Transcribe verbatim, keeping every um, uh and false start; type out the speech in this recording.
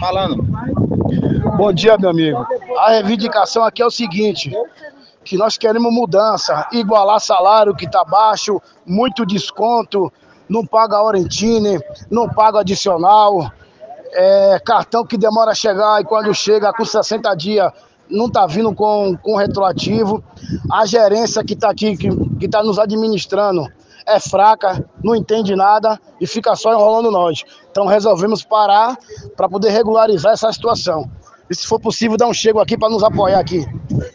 falando. Bom dia, meu amigo. A reivindicação aqui é o seguinte, que nós queremos mudança, igualar salário que está baixo, muito desconto, não paga Orentine, não paga adicional, é, cartão que demora a chegar e quando chega com sessenta dias não está vindo com, com retroativo. A gerência que está aqui, que está nos administrando, é fraca, não entende nada e fica só enrolando nós. Então resolvemos parar para poder regularizar essa situação. E se for possível, dar um chego aqui para nos apoiar aqui.